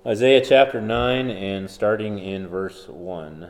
Isaiah chapter 9 and starting in verse 1.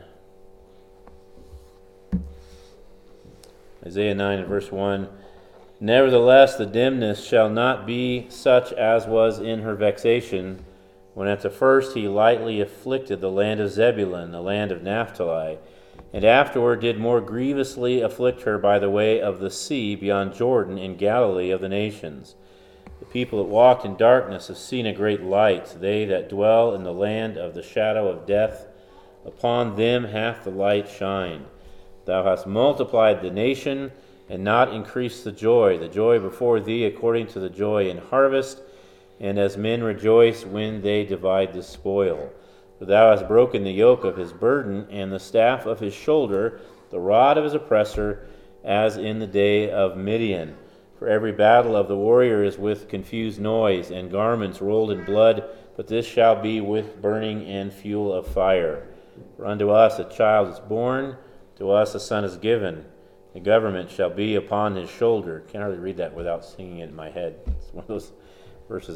Isaiah 9 and verse 1. Nevertheless, the dimness shall not be such as was in her vexation, when at the first he lightly afflicted the land of Zebulun, the land of Naphtali, and afterward did more grievously afflict her by the way of the sea beyond Jordan in Galilee of the nations. The people that walked in darkness have seen a great light. They that dwell in the land of the shadow of death, upon them hath the light shined. Thou hast multiplied the nation, and not increased the joy before thee according to the joy in harvest, and as men rejoice when they divide the spoil. For thou hast broken the yoke of his burden, and the staff of his shoulder, the rod of his oppressor, as in the day of Midian. For every battle of the warrior is with confused noise, and garments rolled in blood, but this shall be with burning and fuel of fire. For unto us a child is born, to us a son is given. The government shall be upon his shoulder. Can't hardly read that without singing it in my head. It's one of those verses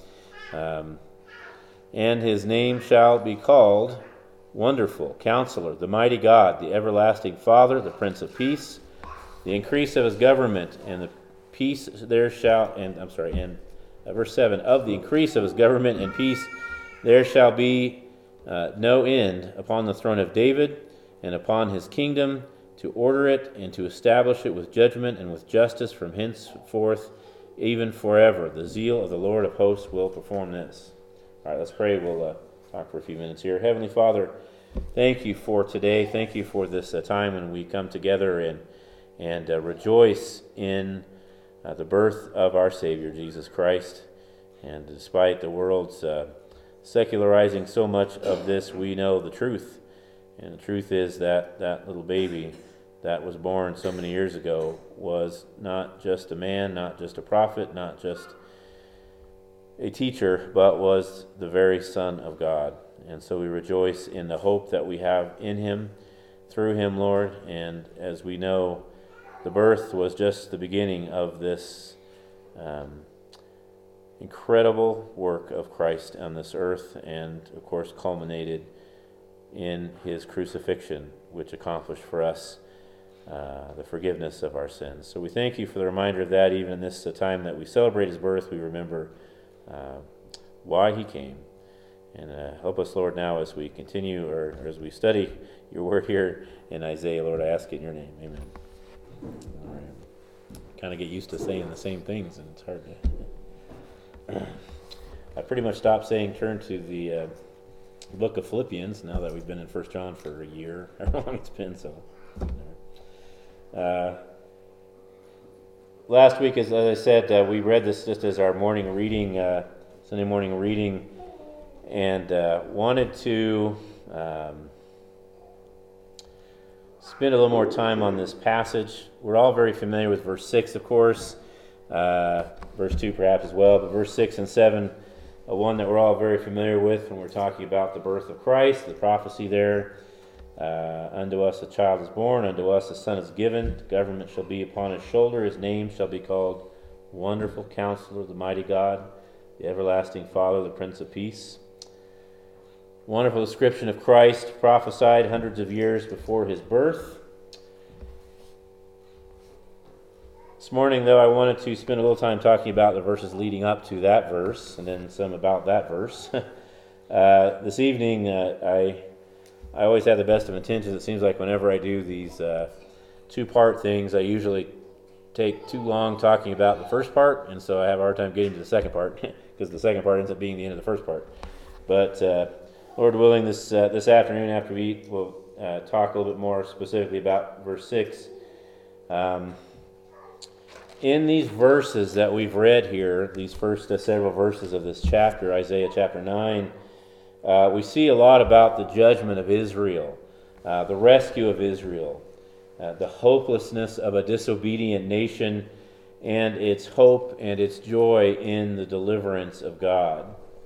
and his name shall be called Wonderful, Counselor, the Mighty God, the Everlasting Father, the Prince of Peace. The increase of his government and the peace there shall, verse 7, of the increase of his government and peace there shall be no end upon the throne of David and upon his kingdom, to order it and to establish it with judgment and with justice from henceforth even forever. The zeal of the Lord of hosts will perform this. All right, let's pray. We'll talk for a few minutes here. Heavenly Father, thank you for today. Thank you for this time when we come together and rejoice in the birth of our Savior, Jesus Christ. And despite the world's secularizing so much of this, we know the truth. And the truth is that that little baby that was born so many years ago was not just a man, not just a prophet, not just a teacher, but was the very Son of God. And so we rejoice in the hope that we have in him, through him, Lord. And as we know, the birth was just the beginning of this incredible work of Christ on this earth, and of course culminated in his crucifixion, which accomplished for us the forgiveness of our sins. So we thank you for the reminder of that. Even in this time that we celebrate his birth, we remember why he came. And help us, Lord, now as we continue, or as we study your word here in Isaiah. Lord, I ask it in your name. Amen. All right. Kind of get used to saying the same things, and it's hard to... I pretty much stopped saying turn to the book of Philippians now that we've been in 1 John for a year, however long it's been. So last week, as I said, we read this just as our morning reading, Sunday morning reading, and wanted to spend a little more time on this passage. We're all very familiar with verse 6, of course, verse 2 perhaps as well, but verse 6 and 7, one that we're all very familiar with when we're talking about the birth of Christ, the prophecy there. Unto us a child is born, unto us a son is given, the government shall be upon his shoulder, his name shall be called Wonderful Counselor, the Mighty God, the Everlasting Father, the Prince of Peace. Wonderful description of Christ, prophesied hundreds of years before his birth. This morning, though, I wanted to spend a little time talking about the verses leading up to that verse, and then some about that verse. This evening, I always have the best of intentions. It seems like whenever I do these two-part things, I usually take too long talking about the first part, and so I have a hard time getting to the second part, because the second part ends up being the end of the first part. But Lord willing, this afternoon after we eat, we'll talk a little bit more specifically about verse 6. In these verses that we've read here, these first several verses of this chapter, Isaiah chapter 9, we see a lot about the judgment of Israel, the rescue of Israel, the hopelessness of a disobedient nation, and its hope and its joy in the deliverance of God.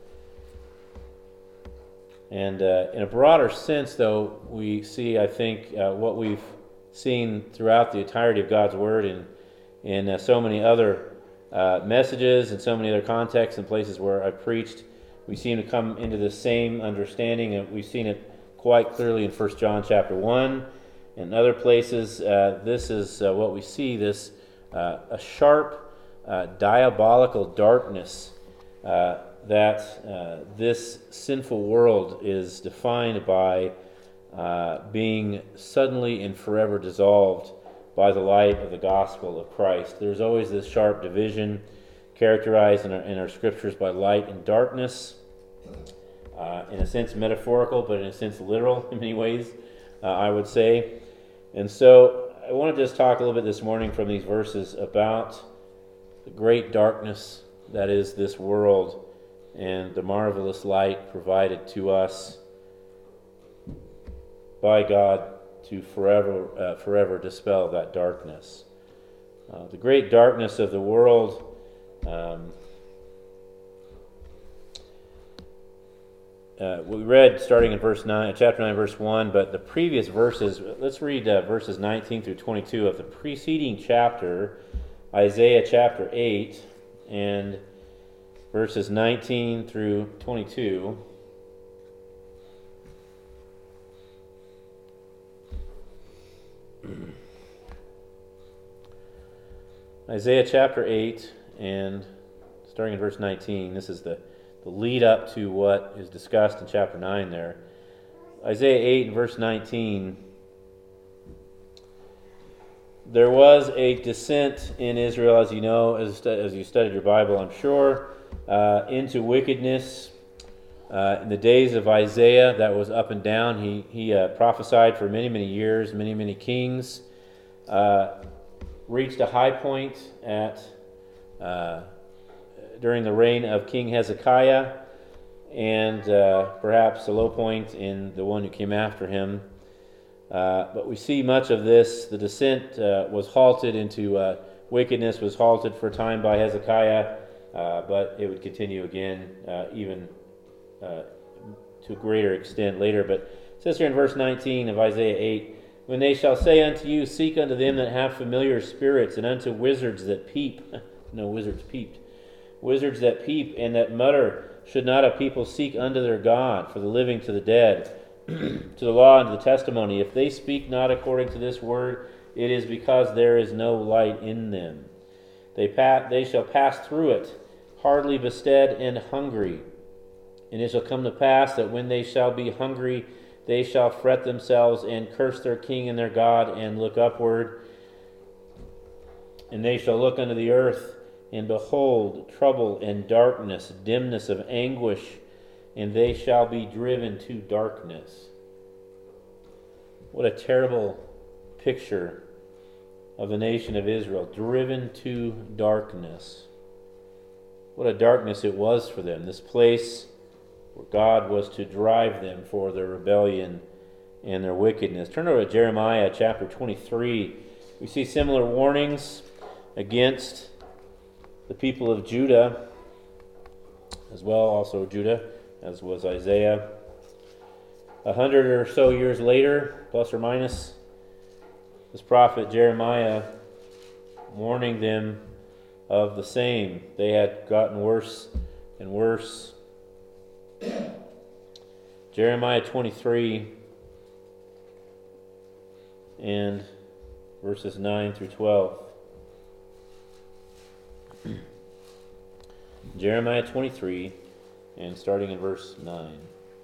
And in a broader sense, though, we see, I think, what we've seen throughout the entirety of God's Word in so many other messages and so many other contexts and places where I've preached, we seem to come into the same understanding, and we've seen it quite clearly in 1 John chapter 1 and other places. This is what we see, this a sharp, diabolical darkness that this sinful world is defined by being suddenly and forever dissolved by the light of the gospel of Christ. There's always this sharp division characterized in our scriptures by light and darkness, in a sense metaphorical, but in a sense literal in many ways, I would say. And so I want to just talk a little bit this morning from these verses about the great darkness that is this world and the marvelous light provided to us by God to forever dispel that darkness. The great darkness of the world, we read starting in chapter 9, verse 1, but the previous verses, let's read verses 19 through 22 of the preceding chapter, Isaiah chapter 8, and verses 19 through 22. Isaiah chapter 8, and starting in verse 19, this is the lead up to what is discussed in chapter 9 there. Isaiah 8 and verse 19. There was a descent in Israel, as you know, as you studied your Bible, I'm sure, into wickedness. In the days of Isaiah, that was up and down. He prophesied for many, many years, many kings. Reached a high point during the reign of King Hezekiah, and perhaps a low point in the one who came after him. But we see much of this. The descent was halted into wickedness, was halted for a time by Hezekiah, but it would continue again, even to a greater extent later. But it says here in verse 19 of Isaiah 8, "When they shall say unto you, seek unto them that have familiar spirits, and unto wizards that peep," no wizards peeped, "wizards that peep and that mutter, should not a people seek unto their God, for the living to the dead, to the law and to the testimony? If they speak not according to this word, it is because there is no light in them. They shall pass through it, hardly bestead and hungry. And it shall come to pass that when they shall be hungry, they shall fret themselves and curse their king and their God, and look upward. And they shall look unto the earth, and behold trouble and darkness, dimness of anguish, and they shall be driven to darkness." What a terrible picture of the nation of Israel, driven to darkness. What a darkness it was for them, this place where God was to drive them for their rebellion and their wickedness. Turn over to Jeremiah chapter 23. We see similar warnings against the people of Judah, as well, also Judah, as was Isaiah. 100 or so years later, plus or minus, this prophet Jeremiah warning them of the same. They had gotten worse and worse. Jeremiah 23 and verses 9 through 12. Jeremiah 23 and starting in verse 9.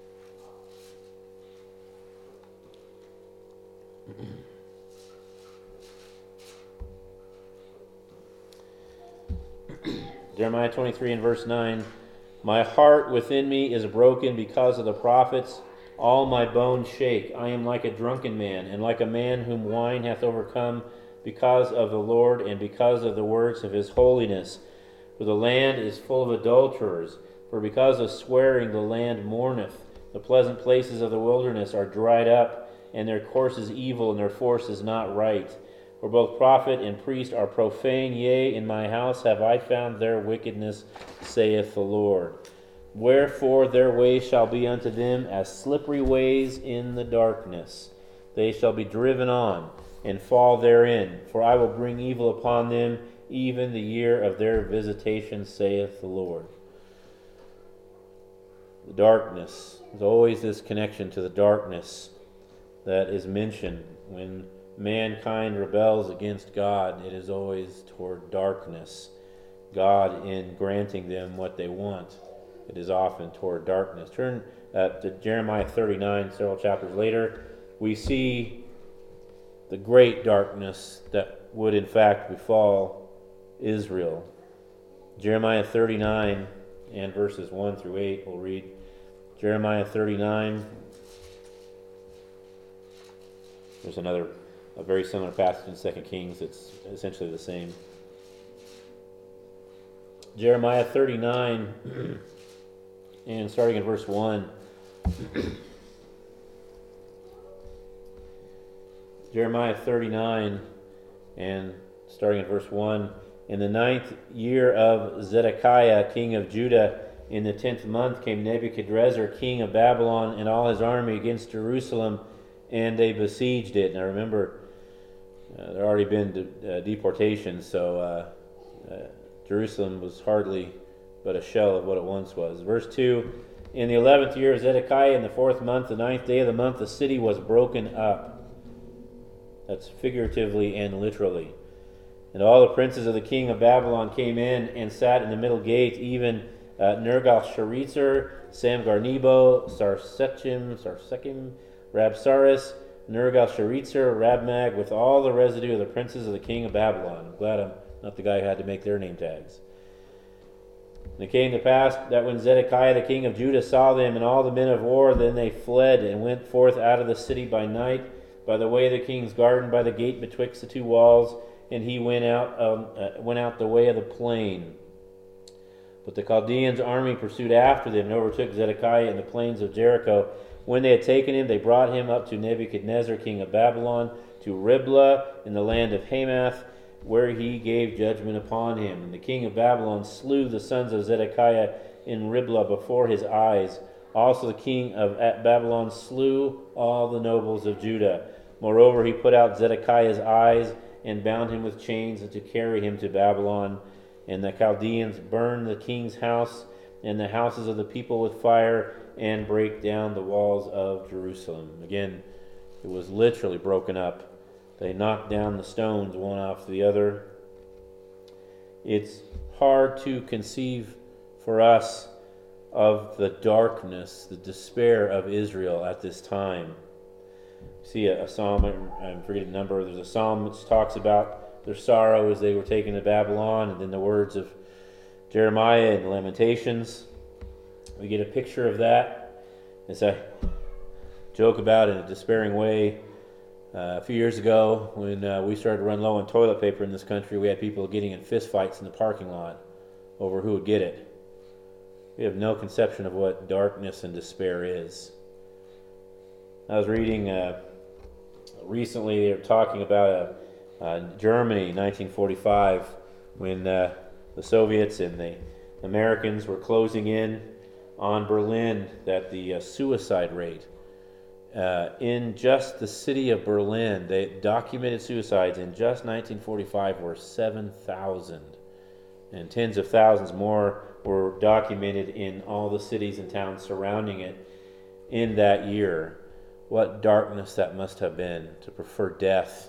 Jeremiah 23 and verse 9. "My heart within me is broken because of the prophets. All my bones shake. I am like a drunken man, and like a man whom wine hath overcome, because of the Lord and because of the works of his holiness. For the land is full of adulterers. For because of swearing the land mourneth. The pleasant places of the wilderness are dried up, and their course is evil, and their force is not right. For both prophet and priest are profane, yea, in my house have I found their wickedness, saith the Lord. Wherefore their ways shall be unto them as slippery ways in the darkness. They shall be driven on, and fall therein. For I will bring evil upon them, even the year of their visitation, saith the Lord." The darkness. There's always this connection to the darkness that is mentioned. When mankind rebels against God, it is always toward darkness. God, in granting them what they want, it is often toward darkness. Turn to Jeremiah 39, several chapters later. We see the great darkness that would in fact befall Israel. Jeremiah 39 and verses 1 through 8, we'll read. Jeremiah 39. There's a very similar passage in 2 Kings. It's essentially the same. Jeremiah 39 and starting in verse 1. Jeremiah 39 and starting in verse 1. In the 9th year of Zedekiah, king of Judah, in the 10th month came Nebuchadrezzar, king of Babylon, and all his army against Jerusalem, and they besieged it. Now remember, there had already been deportations, so Jerusalem was hardly but a shell of what it once was. Verse 2, in the 11th year of Zedekiah, in the 4th month, the 9th day of the month, the city was broken up. That's figuratively and literally. And all the princes of the king of Babylon came in and sat in the middle gate, even Nergal-Sharezer, Samgar-Nebo, Sarsekim, Rabsaris, Nergal-Sharezer, Rabmag, with all the residue of the princes of the king of Babylon. I'm glad I'm not the guy who had to make their name tags. And it came to pass that when Zedekiah the king of Judah saw them and all the men of war, then they fled and went forth out of the city by night, by the way of the king's garden, by the gate betwixt the two walls, and he went out the way of the plain. But the Chaldeans' army pursued after them and overtook Zedekiah in the plains of Jericho. When they had taken him, they brought him up to Nebuchadnezzar, king of Babylon, to Riblah in the land of Hamath, where he gave judgment upon him. And the king of Babylon slew the sons of Zedekiah in Riblah before his eyes. Also the king of Babylon slew all the nobles of Judah. Moreover, he put out Zedekiah's eyes and bound him with chains to carry him to Babylon. And the Chaldeans burned the king's house and the houses of the people with fire and break down the walls of Jerusalem. Again, it was literally broken up. They knocked down the stones one after the other. It's hard to conceive for us of the darkness, the despair of Israel at this time. See a psalm, I'm forgetting the number, there's a psalm which talks about their sorrow as they were taken to Babylon, and then the words of Jeremiah and Lamentations. We get a picture of that. As I joke about in a despairing way, a few years ago when we started to run low on toilet paper in this country, we had people getting in fist fights in the parking lot over who would get it. We have no conception of what darkness and despair is. I was reading recently, they were talking about Germany, 1945, when the Soviets and the Americans were closing in on Berlin, that the suicide rate in just the city of Berlin, they documented suicides in just 1945 were 7,000, and tens of thousands more were documented in all the cities and towns surrounding it in that year. What darkness that must have been, to prefer death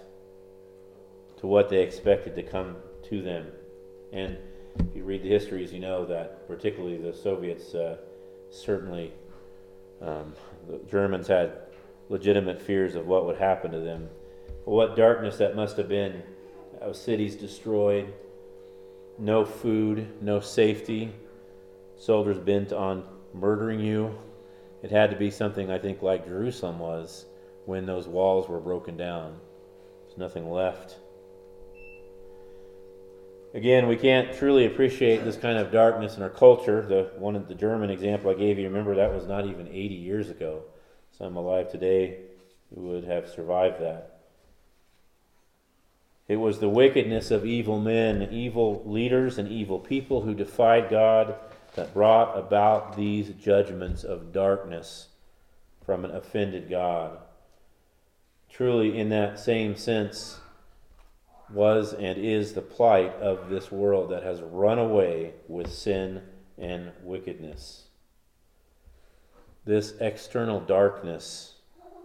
to what they expected to come to them. And if you read the histories, you know that particularly the Soviets certainly, the Germans had legitimate fears of what would happen to them. But what darkness that must have been. Cities destroyed, no food, no safety, soldiers bent on murdering you. It had to be something, I think, like Jerusalem was when those walls were broken down. There's nothing left. Again, we can't truly appreciate this kind of darkness in our culture. The German example I gave you, remember, that was not even 80 years ago. Some alive today who would have survived that. It was the wickedness of evil men, evil leaders, and evil people who defied God that brought about these judgments of darkness from an offended God. Truly, in that same sense, was and is the plight of this world that has run away with sin and wickedness. This external darkness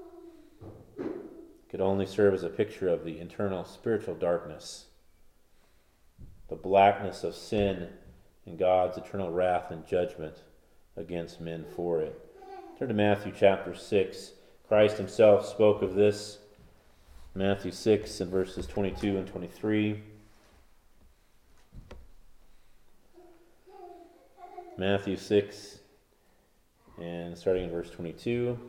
could only serve as a picture of the internal spiritual darkness, the blackness of sin and God's eternal wrath and judgment against men for it. Turn to Matthew chapter 6. Christ himself spoke of this. Matthew 6 and verses 22 and 23. Matthew 6 and starting in verse 22.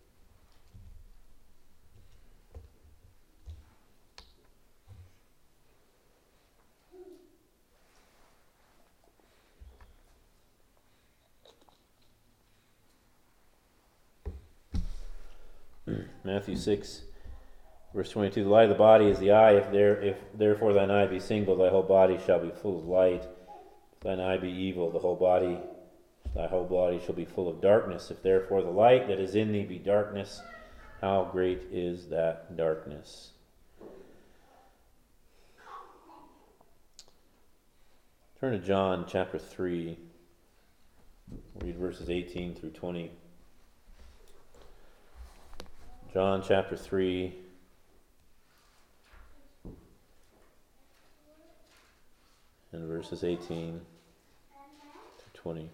Matthew 6, verse 22, the light of the body is the eye. If therefore thine eye be single, thy whole body shall be full of light. If thine eye be evil, thy whole body shall be full of darkness. If therefore the light that is in thee be darkness, how great is that darkness? Turn to John chapter 3. Read verses 18 through 20. John chapter 3, and verses 18 through 20.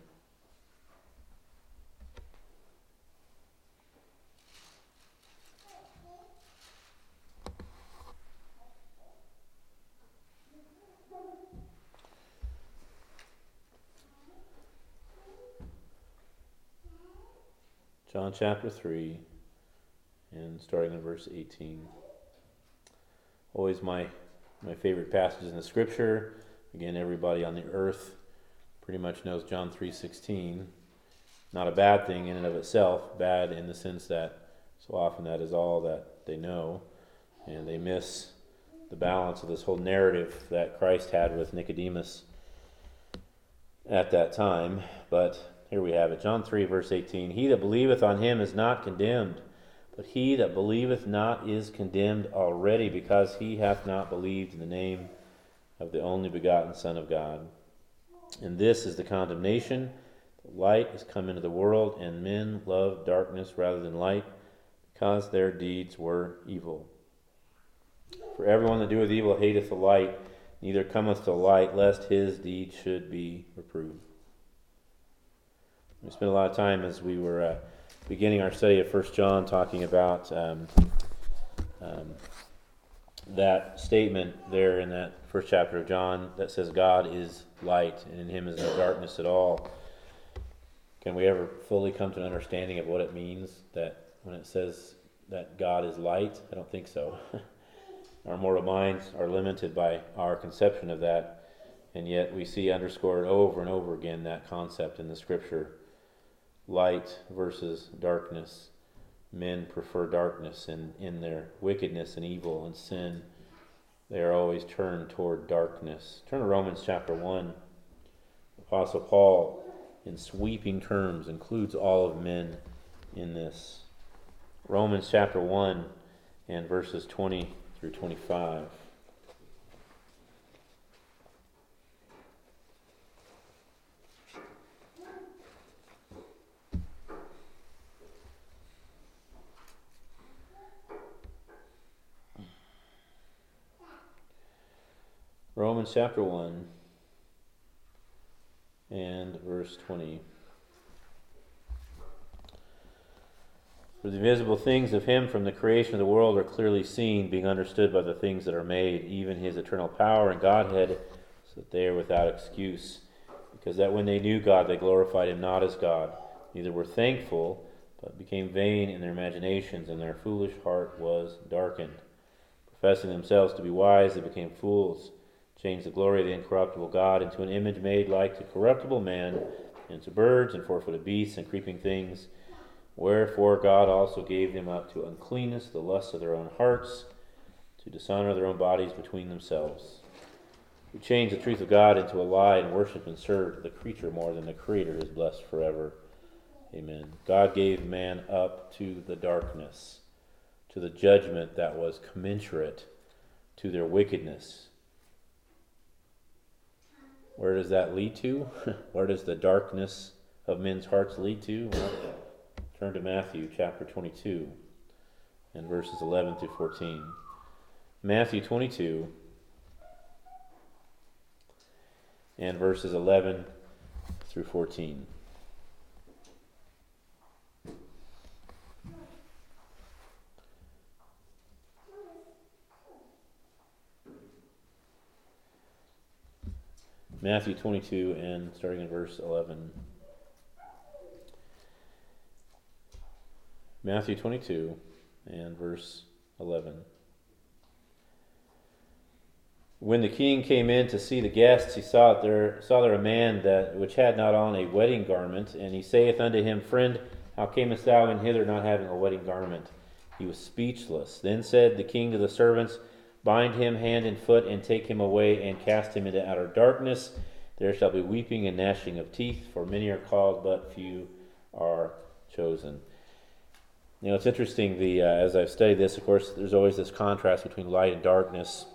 John chapter 3, and starting in verse 18. Always my favorite passages in the Scripture. Again, everybody on the earth pretty much knows John 3:16. Not a bad thing in and of itself, bad in the sense that so often that is all that they know, and they miss the balance of this whole narrative that Christ had with Nicodemus at that time. But here we have it, John 3, verse 18. He that believeth on him is not condemned, but he that believeth not is condemned already, because he hath not believed in the name of the only begotten Son of God. And this is the condemnation: the light is come into the world, and men love darkness rather than light, because their deeds were evil. For everyone that doeth evil hateth the light, neither cometh to the light, lest his deeds should be reproved. We spent a lot of time as we were beginning our study of 1 John talking about that statement there in that first chapter of John that says God is light and in him is no darkness at all. Can we ever fully come to an understanding of what it means that when it says that God is light? I don't think so. Our mortal minds are limited by our conception of that, and yet we see underscored over and over again that concept in the Scripture. Light versus darkness. Men prefer darkness, and in their wickedness and evil and sin, they are always turned toward darkness. Turn to Romans chapter 1. Apostle Paul, in sweeping terms, includes all of men in this. Romans chapter 1 and verses 20 through 25. Romans chapter 1 and verse 20. For the visible things of him from the creation of the world are clearly seen, being understood by the things that are made, even his eternal power and Godhead, so that they are without excuse. Because that when they knew God, they glorified him not as God, neither were thankful, but became vain in their imaginations, and their foolish heart was darkened. Professing themselves to be wise, they became fools, changed the glory of the incorruptible God into an image made like to corruptible man, and to birds, and four-footed beasts, and creeping things. Wherefore God also gave them up to uncleanness, the lusts of their own hearts, to dishonor their own bodies between themselves, who changed the truth of God into a lie, and worship and serve the creature more than the Creator, is blessed forever. Amen. God gave man up to the darkness, to the judgment that was commensurate to their wickedness. Where does that lead to? Where does the darkness of men's hearts lead to? Well, turn to Matthew chapter 22 and verses 11 through 14. Matthew 22 and verses 11 through 14. Matthew 22 and starting in verse 11. Matthew 22 and verse 11. When the king came in to see the guests, he saw there a man which had not on a wedding garment, and he saith unto him, Friend, how camest thou in hither not having a wedding garment? He was speechless. Then said the king to the servants, Bind him hand and foot, and take him away, and cast him into outer darkness. There shall be weeping and gnashing of teeth, for many are called, but few are chosen. You know, it's interesting, as I've studied this, of course, there's always this contrast between light and darkness.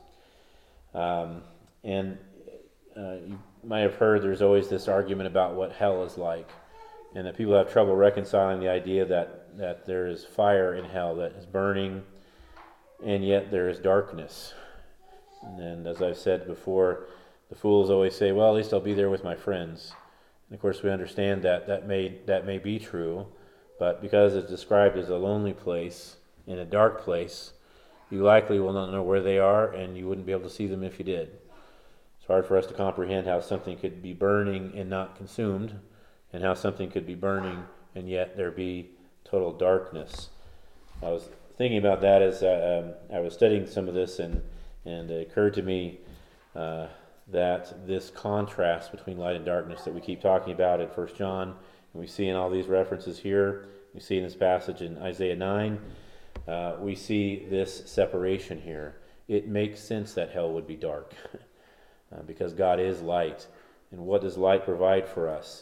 You might have heard there's always this argument about what hell is like, and that people have trouble reconciling the idea that there is fire in hell that is burning, and yet there is darkness. And as I've said before, the fools always say, well, at least I'll be there with my friends. And of course we understand that may be true, but because it's described as a lonely place, in a dark place, you likely will not know where they are, and you wouldn't be able to see them if you did. It's hard for us to comprehend how something could be burning and not consumed, and how something could be burning and yet there be total darkness. I was thinking about that as I was studying some of this, and it occurred to me that this contrast between light and darkness that we keep talking about in 1 John, and we see in all these references here, we see in this passage in Isaiah 9, we see this separation here. It makes sense that hell would be dark because God is light. And what does light provide for us?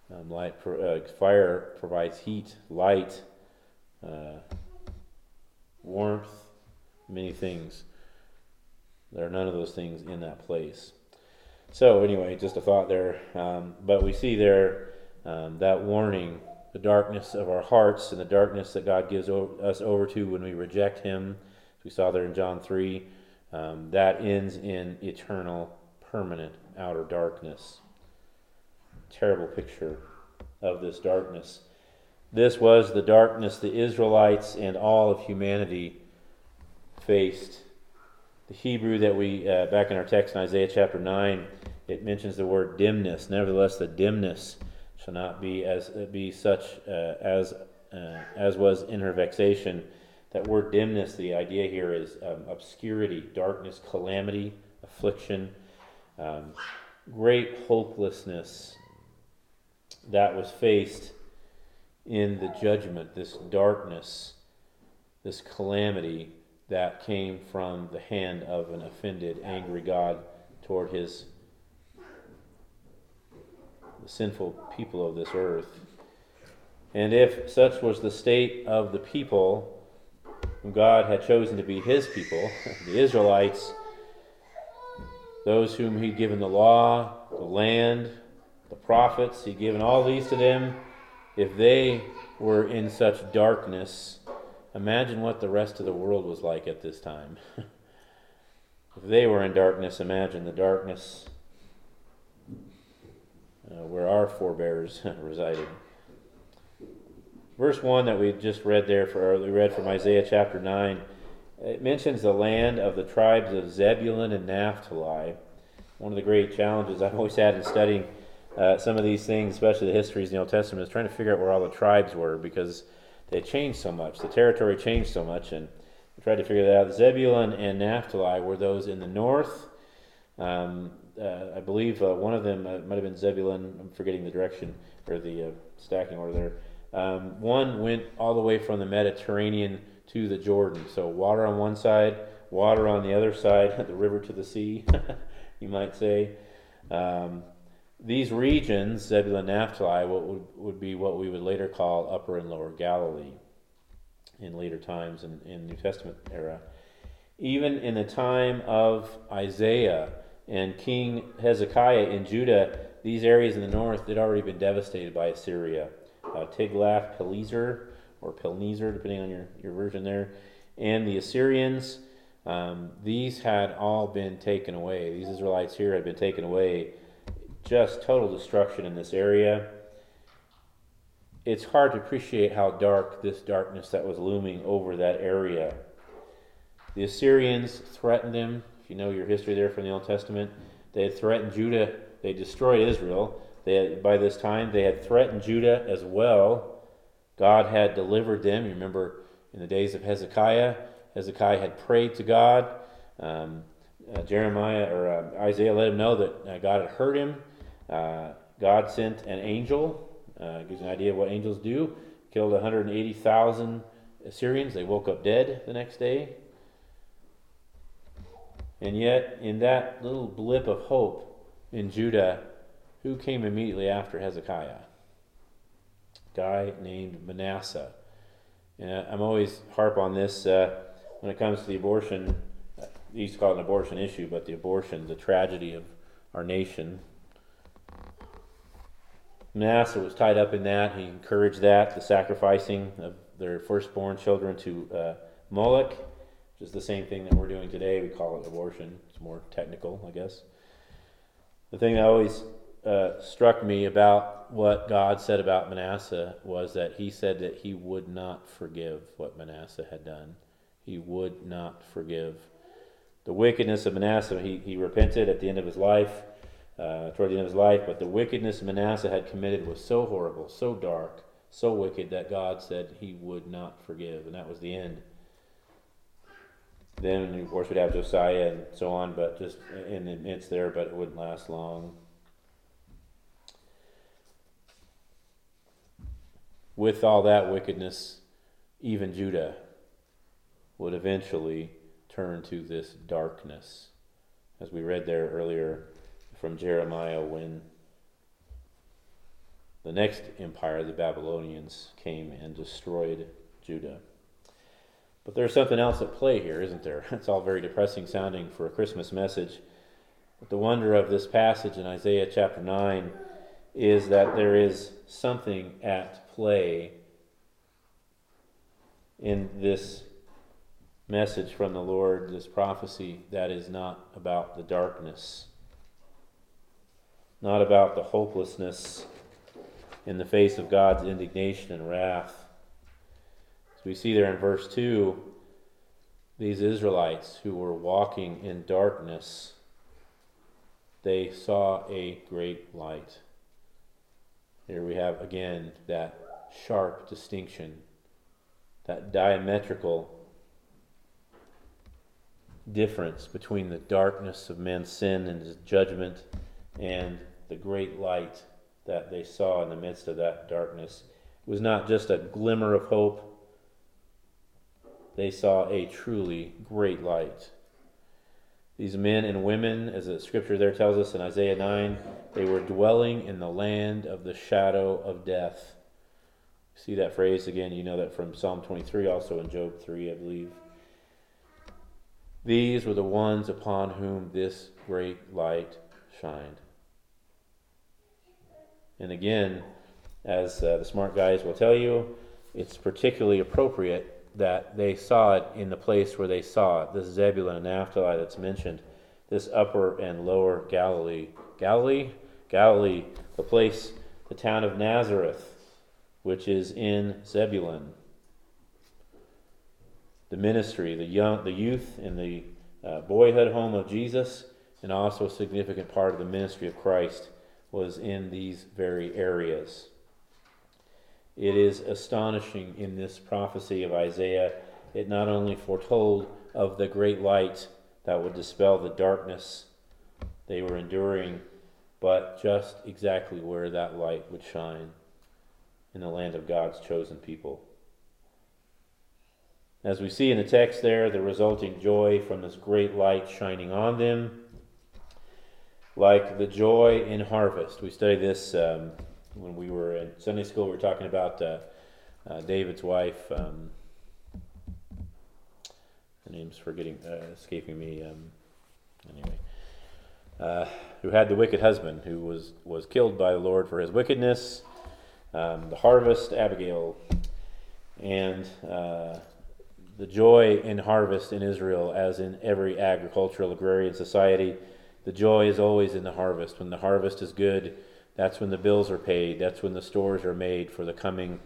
Fire provides heat, light, warmth, many things. There are none of those things in that place. So anyway, just a thought there. But we see there that warning, the darkness of our hearts and the darkness that God gives us over to when we reject Him. As we saw there in John 3, that ends in eternal, permanent outer darkness. Terrible picture of this darkness. This was the darkness the Israelites and all of humanity faced. The Hebrew that we, back in our text in Isaiah chapter 9, it mentions the word dimness. Nevertheless, the dimness shall not be such as was in her vexation. That word dimness, the idea here is obscurity, darkness, calamity, affliction, great hopelessness that was faced in the judgment, this darkness, this calamity that came from the hand of an offended, angry God toward the sinful people of this earth. And if such was the state of the people whom God had chosen to be His people, the Israelites, those whom He'd given the law, the land, the prophets, He'd given all these to them, if they were in such darkness, imagine what the rest of the world was like at this time. If they were in darkness, imagine the darkness where our forebears resided. Verse 1 that we just read there, we read from Isaiah chapter 9, it mentions the land of the tribes of Zebulun and Naphtali. One of the great challenges I've always had in studying some of these things, especially the histories in the Old Testament, is trying to figure out where all the tribes were, because they changed so much. The territory changed so much, and I tried to figure that out. Zebulun and Naphtali were those in the north. I believe one of them might have been Zebulun. I'm forgetting the direction or the stacking order there. One went all the way from the Mediterranean to the Jordan. So water on one side, water on the other side, the river to the sea, you might say. These regions, Zebulun and Naphtali, would be what we would later call Upper and Lower Galilee in later times in New Testament era. Even in the time of Isaiah and King Hezekiah in Judah, these areas in the north had already been devastated by Assyria. Tiglath-Pileser, or Pilneser, depending on your version there, and the Assyrians. These had all been taken away. These Israelites here had been taken away. Just total destruction in this area. It's hard to appreciate how dark this darkness that was looming over that area. The Assyrians threatened them. If you know your history there from the Old Testament, they had threatened Judah. They destroyed Israel. By this time, they had threatened Judah as well. God had delivered them. You remember in the days of Hezekiah had prayed to God. Isaiah let him know that God had heard him. God sent an angel. Gives you an idea of what angels do. Killed 180,000 Assyrians. They woke up dead the next day. And yet, in that little blip of hope in Judah, who came immediately after Hezekiah? A guy named Manasseh. And I'm always harp on this when it comes to the abortion. They used to call it an abortion issue, but the tragedy of our nation. Manasseh was tied up in that. He encouraged that, the sacrificing of their firstborn children to Moloch, which is the same thing that we're doing today. We call it abortion. It's more technical, I guess. The thing that always struck me about what God said about Manasseh was that he said that he would not forgive what Manasseh had done. He would not forgive. The wickedness of Manasseh, he repented at the end of his life. Toward the end of his life, but the wickedness Manasseh had committed was so horrible, so dark, so wicked that God said he would not forgive, and that was the end. Then, of course, we'd have Josiah and so on, but just in the midst there, but it wouldn't last long. With all that wickedness, even Judah would eventually turn to this darkness, as we read there earlier from Jeremiah, when the next empire, the Babylonians, came and destroyed Judah. But there's something else at play here, isn't there? It's all very depressing sounding for a Christmas message. But the wonder of this passage in Isaiah chapter 9 is that there is something at play in this message from the Lord, this prophecy that is not about the darkness, not about the hopelessness in the face of God's indignation and wrath. As we see there in verse 2, these Israelites who were walking in darkness, they saw a great light. Here we have again that sharp distinction, that diametrical difference between the darkness of man's sin and his judgment and the great light that they saw in the midst of that darkness. It was not just a glimmer of hope. They saw a truly great light. These men and women, as the scripture there tells us in Isaiah 9, they were dwelling in the land of the shadow of death. See that phrase again, you know that from Psalm 23, also in Job 3, I believe. These were the ones upon whom this great light shined. And again, as the smart guys will tell you, it's particularly appropriate that they saw it in the place where they saw it. This Zebulun and Naphtali that's mentioned, this upper and lower Galilee. Galilee, the town of Nazareth, which is in Zebulun. The ministry, the youth and the boyhood home of Jesus, and also a significant part of the ministry of Christ was in these very areas. It is astonishing in this prophecy of Isaiah. It not only foretold of the great light that would dispel the darkness they were enduring, but just exactly where that light would shine in the land of God's chosen people. As we see in the text there, the resulting joy from this great light shining on them, like the joy in harvest. We studied this when we were in Sunday school. We were talking about David's wife. Her name's escaping me. Who had the wicked husband, who was killed by the Lord for his wickedness. The harvest, Abigail, and the joy in harvest in Israel, as in every agricultural agrarian society, the joy is always in the harvest. When the harvest is good, that's when the bills are paid. That's when the stores are made for the coming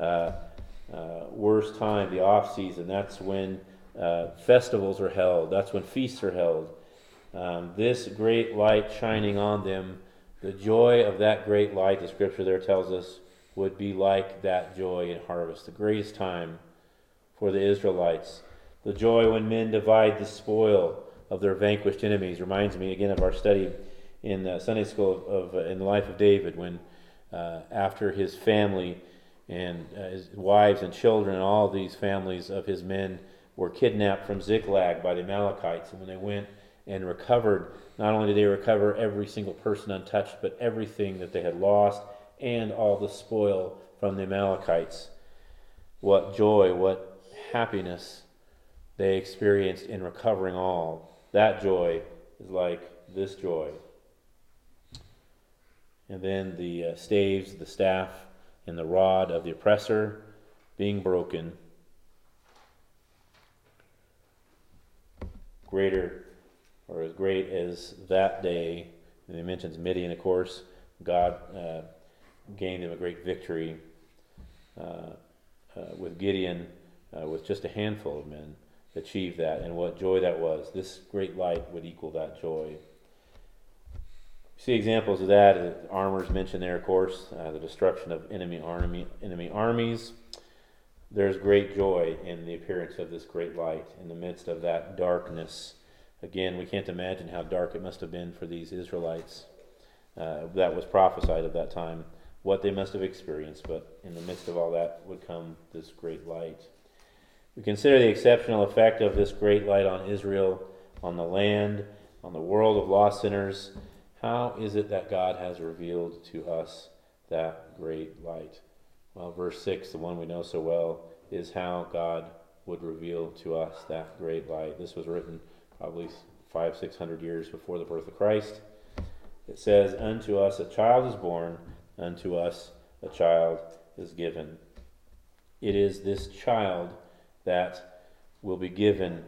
worst time, the off season. That's when festivals are held. That's when feasts are held. This great light shining on them, the joy of that great light, the scripture there tells us, would be like that joy in harvest, the greatest time for the Israelites. The joy when men divide the spoil of their vanquished enemies reminds me again of our study in Sunday school in the life of David, when after his family and his wives and children and all these families of his men were kidnapped from Ziklag by the Amalekites, and when they went and recovered, not only did they recover every single person untouched, but everything that they had lost and all the spoil from the Amalekites. What joy, what happiness they experienced in recovering all. That joy is like this joy. And then the staves, the staff, and the rod of the oppressor being broken. Greater, or as great as that day, and he mentions Midian, of course. God gained him a great victory with Gideon, with just a handful of men, achieved that, and what joy that was. This great light would equal that joy. You see examples of that. Armor's mentioned there, of course, the destruction of enemy armies. There's great joy in the appearance of this great light in the midst of that darkness. Again, we can't imagine how dark it must have been for these Israelites that was prophesied of that time, what they must have experienced, but in the midst of all that would come this great light. We consider the exceptional effect of this great light on Israel, on the land, on the world of lost sinners. How is it that God has revealed to us that great light? Well, verse 6, the one we know so well, is how God would reveal to us that great light. This was written probably 500-600 years before the birth of Christ. It says, "Unto us a child is born, unto us a child is given." It is this child that will be given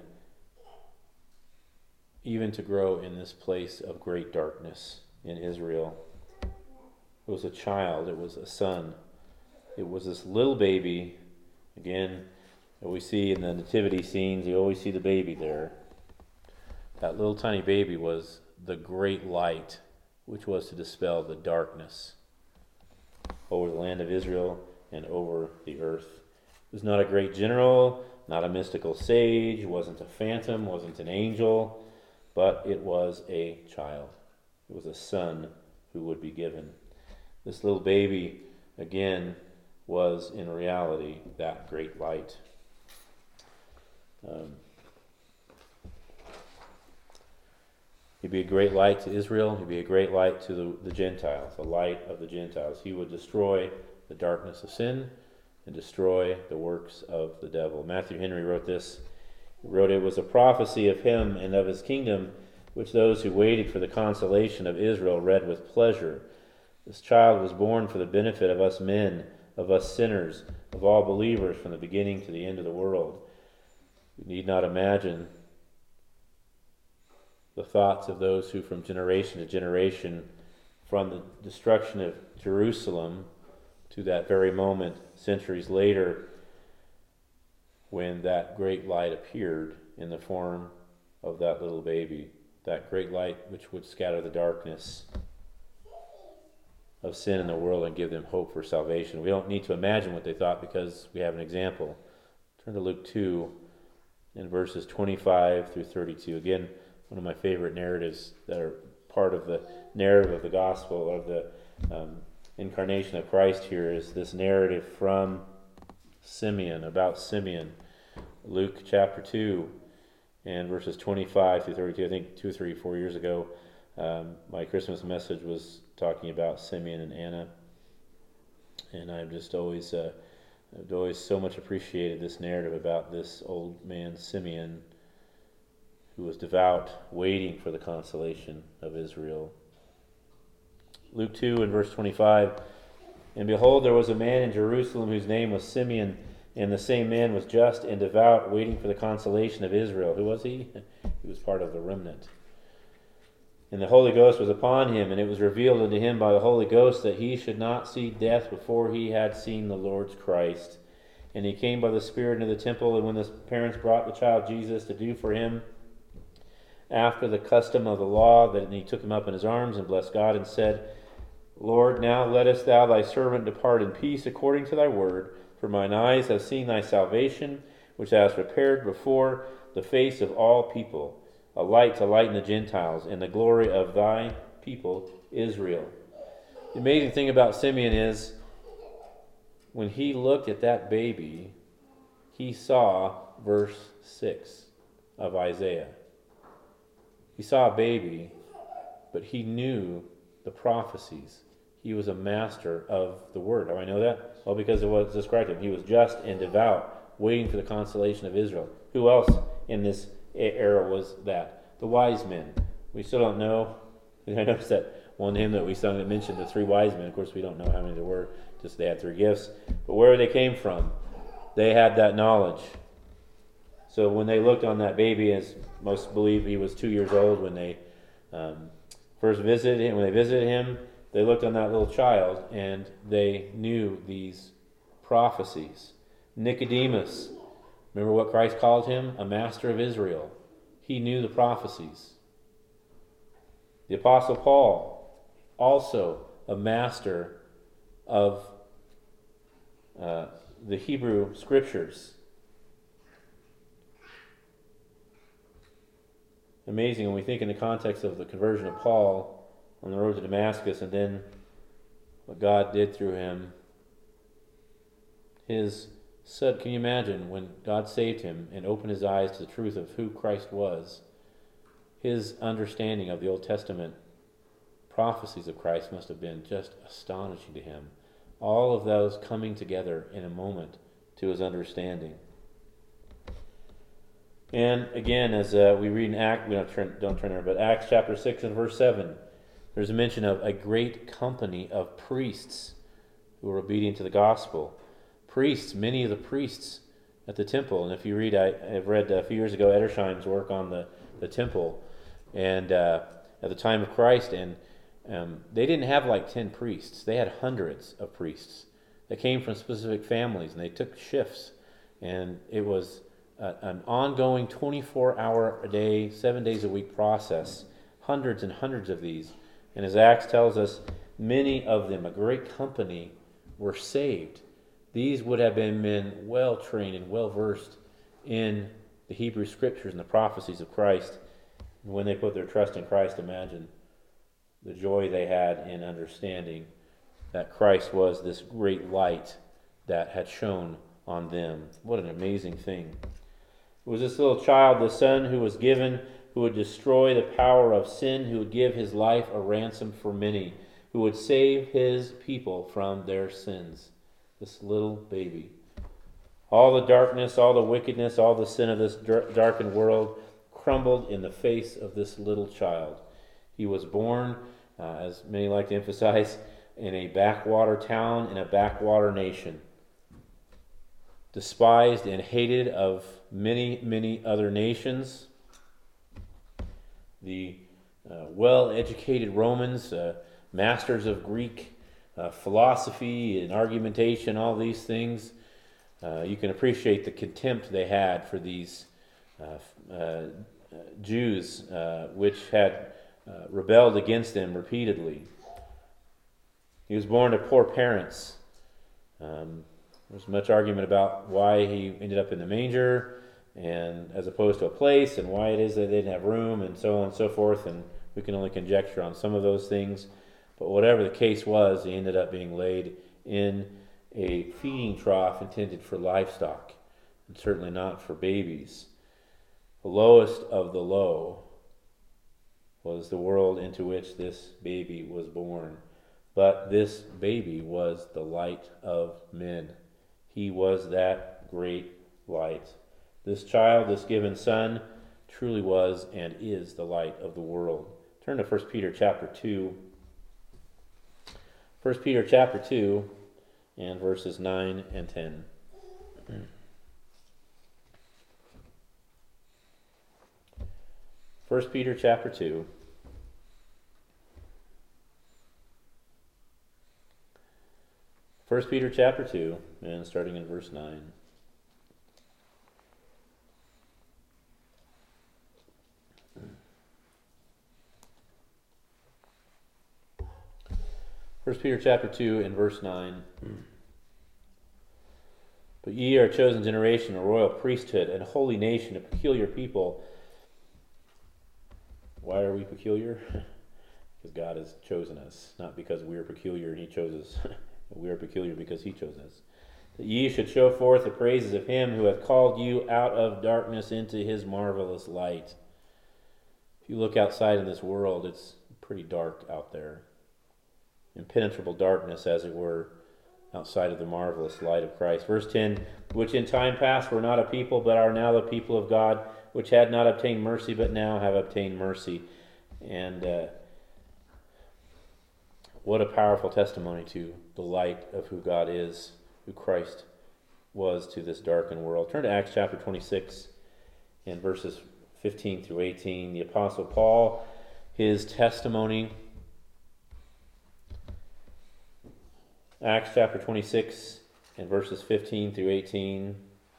even to grow in this place of great darkness in Israel. It was a child, it was a son. It was this little baby. Again, that we see in the nativity scenes, you always see the baby there. That little tiny baby was the great light, which was to dispel the darkness over the land of Israel and over the earth. He was not a great general, not a mystical sage, wasn't a phantom, wasn't an angel, but it was a child. It was a son who would be given. This little baby, again, was in reality that great light. He'd be a great light to Israel. He'd be a great light to the Gentiles, the light of the Gentiles. He would destroy the darkness of sin and destroy the works of the devil. Matthew Henry wrote this. He wrote, "It was a prophecy of him and of his kingdom, which those who waited for the consolation of Israel read with pleasure. This child was born for the benefit of us men, of us sinners, of all believers from the beginning to the end of the world." We need not imagine the thoughts of those who from generation to generation, from the destruction of Jerusalem to that very moment, centuries later, when that great light appeared in the form of that little baby, that great light which would scatter the darkness of sin in the world and give them hope for salvation. We don't need to imagine what they thought because we have an example. Turn to Luke 2 in verses 25 through 32. Again, one of my favorite narratives that are part of the narrative of the gospel of the incarnation of Christ here is this narrative from Simeon, about Simeon. Luke chapter 2 and verses 25 through 32. I think 2, 3, 4 years ago, my Christmas message was talking about Simeon and Anna. And I've just always so much appreciated this narrative about this old man Simeon, who was devout, waiting for the consolation of Israel. Luke 2 and verse 25, And behold, there was a man in Jerusalem whose name was Simeon, and the same man was just and devout, waiting for the consolation of Israel. Who was he? He was part of the remnant. And the Holy Ghost was upon him, and it was revealed unto him by the Holy Ghost that he should not see death before he had seen the Lord's Christ. And he came by the Spirit into the temple, and when the parents brought the child Jesus to do for him after the custom of the law, that he took him up in his arms and blessed God and said, Lord, now lettest thou thy servant depart in peace according to thy word, for mine eyes have seen thy salvation, which thou hast prepared before the face of all people, a light to lighten the Gentiles, and the glory of thy people Israel. The amazing thing about Simeon is, when he looked at that baby, he saw verse 6 of Isaiah. He saw a baby, but he knew the prophecies. He was a master of the word. How do I know that? Well, because of what's described to him. He was just and devout, waiting for the consolation of Israel. Who else in this era was that? The wise men. We still don't know. I noticed that one hymn that we sung that mentioned the 3 wise men. Of course, we don't know how many there were. Just they had 3 gifts. But where they came from, they had that knowledge. So when they looked on that baby, as most believe he was 2 years old when they first visited him, when they visited him, they looked on that little child and they knew these prophecies. Nicodemus, remember what Christ called him? A master of Israel. He knew the prophecies. The Apostle Paul, also a master of the Hebrew Scriptures. Amazing when we think in the context of the conversion of Paul on the road to Damascus, and then what God did through him. Can you imagine when God saved him and opened his eyes to the truth of who Christ was? His understanding of the Old Testament prophecies of Christ must have been just astonishing to him. All of those coming together in a moment to his understanding. And again, as we read in Acts, we don't turn there, but Acts chapter 6 and verse 7, there's a mention of a great company of priests who were obedient to the gospel. Priests, many of the priests at the temple. And if you read, I've read a few years ago Edersheim's work on the temple, and at the time of Christ, and they didn't have like 10 priests. They had hundreds of priests that came from specific families, and they took shifts, and it was an ongoing 24-hour a day, 7 days a week process. Hundreds and hundreds of these. And as Acts tells us, many of them, a great company, were saved. These would have been men well trained and well versed in the Hebrew Scriptures and the prophecies of Christ. And when they put their trust in Christ, imagine the joy they had in understanding that Christ was this great light that had shone on them. What an amazing thing. It was this little child, the Son who was given, who would destroy the power of sin, who would give his life a ransom for many, who would save his people from their sins. This little baby. All the darkness, all the wickedness, all the sin of this darkened world crumbled in the face of this little child. He was born, as many like to emphasize, in a backwater town, in a backwater nation. Despised and hated of many, many other nations. The well-educated Romans, masters of Greek philosophy and argumentation, all these things, you can appreciate the contempt they had for these Jews, which had rebelled against them repeatedly. He was born to poor parents. There's much argument about why he ended up in the manger, and as opposed to a place, and why it is that they didn't have room, and so on and so forth, and we can only conjecture on some of those things. But whatever the case was, he ended up being laid in a feeding trough intended for livestock, and certainly not for babies. The lowest of the low was the world into which this baby was born. But this baby was the light of men. He was that great light. This child, this given son, truly was and is the light of the world. Turn to 1 Peter chapter 2. 1 Peter chapter 2. and verses 9 and 10. 1 Peter chapter 2. First Peter chapter 2, and starting in verse 9. First Peter chapter 2 and verse 9. But ye are a chosen generation, a royal priesthood, and a holy nation, a peculiar people. Why are we peculiar? Because God has chosen us, not because we are peculiar and He chose us. We are peculiar because He chose us. That ye should show forth the praises of Him who hath called you out of darkness into His marvelous light. If you look outside in this world, it's pretty dark out there. Impenetrable darkness, as it were, outside of the marvelous light of Christ. Verse 10, which in time past were not a people, but are now the people of God, which had not obtained mercy, but now have obtained mercy. And what a powerful testimony to the light of who God is, who Christ was to this darkened world. Turn to Acts chapter 26 and verses 15 through 18. The Apostle Paul, his testimony. Acts chapter 26 and verses 15 through 18.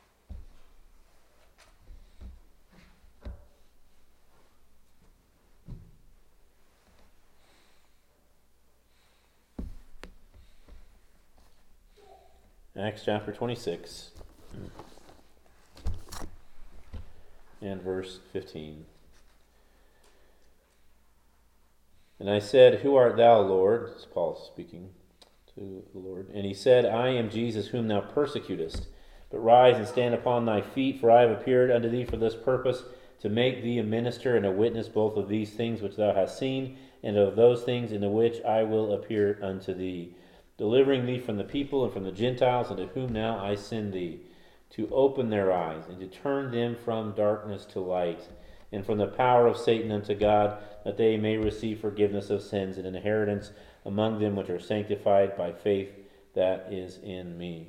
Acts chapter 26 and verse 15. And I said, who art thou, Lord? This is Paul speaking to the Lord. And he said, I am Jesus whom thou persecutest. But rise and stand upon thy feet, for I have appeared unto thee for this purpose, to make thee a minister and a witness both of these things which thou hast seen, and of those things in the which I will appear unto thee, delivering thee from the people and from the Gentiles, unto whom now I send thee, to open their eyes, and to turn them from darkness to light, and from the power of Satan unto God, that they may receive forgiveness of sins and an inheritance among them which are sanctified by faith that is in me.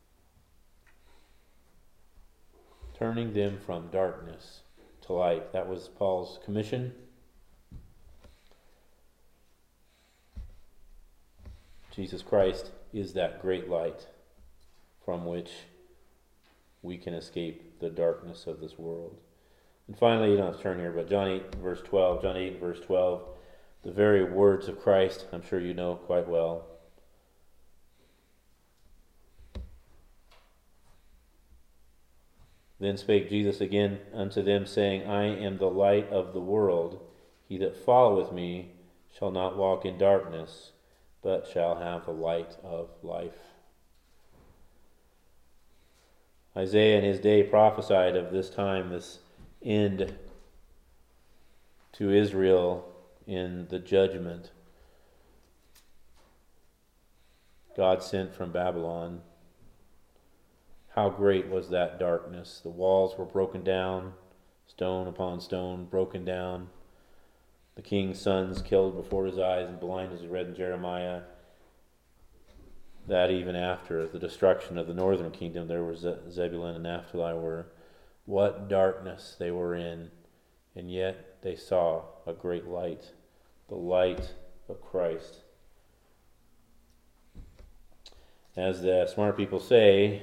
Turning them from darkness to light. That was Paul's commission. Jesus Christ is that great light from which we can escape the darkness of this world. And finally, you don't have to turn here, but John 8 verse 12, John 8 verse 12, the very words of Christ, I'm sure you know quite well. Then spake Jesus again unto them, saying, I am the light of the world. He that followeth me shall not walk in darkness, but shall have the light of life. Isaiah in his day prophesied of this time, this end to Israel in the judgment God sent from Babylon. How great was that darkness. The walls were broken down, stone upon stone broken down. The king's sons killed before his eyes and blind, as we read in Jeremiah. That even after the destruction of the northern kingdom, there was Zebulun and Naphtali were. What darkness they were in, and yet they saw a great light, the light of Christ. As the smart people say,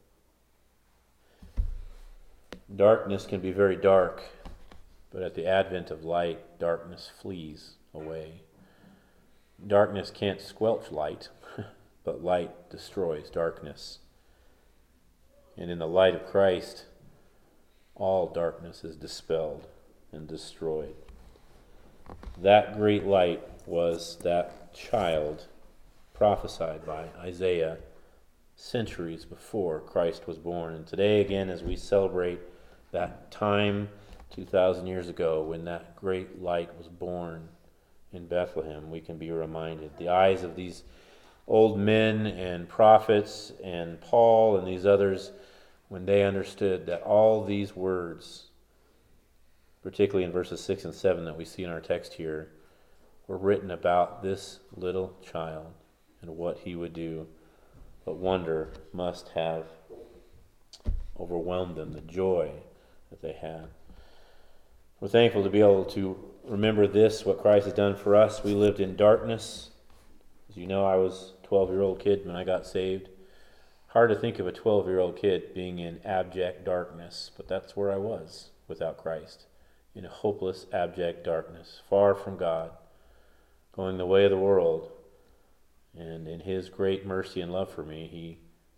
darkness can be very dark, but at the advent of light, darkness flees away. Darkness can't squelch light, but light destroys darkness. And in the light of Christ, all darkness is dispelled and destroyed. That great light was that child prophesied by Isaiah centuries before Christ was born. And today, again, as we celebrate that time 2,000 years ago when that great light was born in Bethlehem, we can be reminded. The eyes of these old men and prophets and Paul and these others, when they understood that all these words, particularly in verses 6 and 7 that we see in our text here, were written about this little child and what he would do but wonder must have overwhelmed them, the joy that they had. We're thankful to be able to remember this, what Christ has done for us. We lived in darkness. As you know, I was a 12-year-old kid when I got saved. Hard to think of a 12-year-old kid being in abject darkness, but that's where I was without Christ, in a hopeless, abject darkness, far from God, going the way of the world. And in His great mercy and love for me, He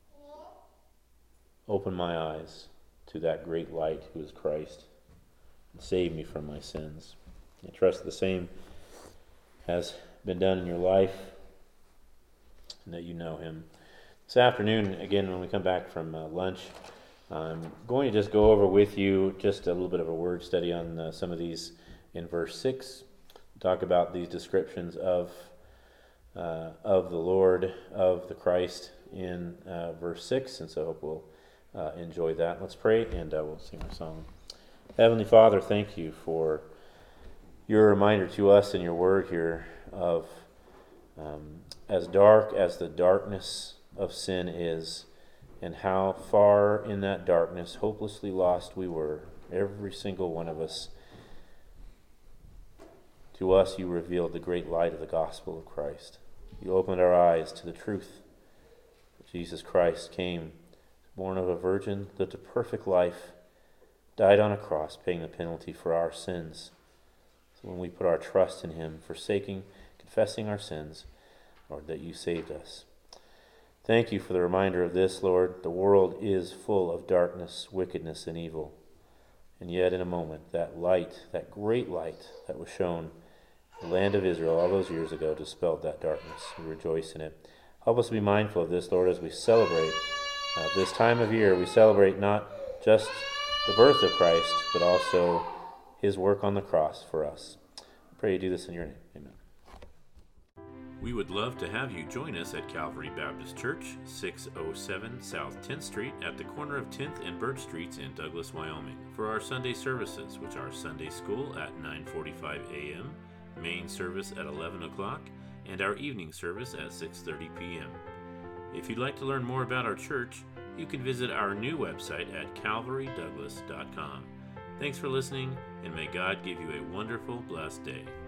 opened my eyes to that great light who is Christ and saved me from my sins. I trust the same has been done in your life and that you know Him. This afternoon, again, when we come back from lunch, I'm going to just go over with you just a little bit of a word study on some of these in verse 6. Talk about these descriptions of the Lord, of the Christ in verse 6, and so I hope we'll enjoy that. Let's pray, and we'll sing our song. Heavenly Father, thank you for your reminder to us in your word here of as dark as the darkness of sin is, and how far in that darkness, hopelessly lost we were, every single one of us. To us you revealed the great light of the gospel of Christ. You opened our eyes to the truth that Jesus Christ came, born of a virgin, lived a perfect life, died on a cross, paying the penalty for our sins. So when we put our trust in Him, confessing our sins, Lord, that you saved us. Thank you for the reminder of this, Lord. The world is full of darkness, wickedness, and evil. And yet in a moment, that light, that great light that was shown in the land of Israel all those years ago, dispelled that darkness. We rejoice in it. Help us to be mindful of this, Lord, as we celebrate this time of year. We celebrate not just the birth of Christ, but also His work on the cross for us. I pray you do this in your name. Amen. We would love to have you join us at Calvary Baptist Church, 607 South 10th Street at the corner of 10th and Birch Streets in Douglas, Wyoming, for our Sunday services, which are Sunday School at 9:45 a.m., main service at 11 o'clock, and our evening service at 6:30 p.m. If you'd like to learn more about our church, you can visit our new website at calvarydouglas.com. Thanks for listening, and may God give you a wonderful, blessed day.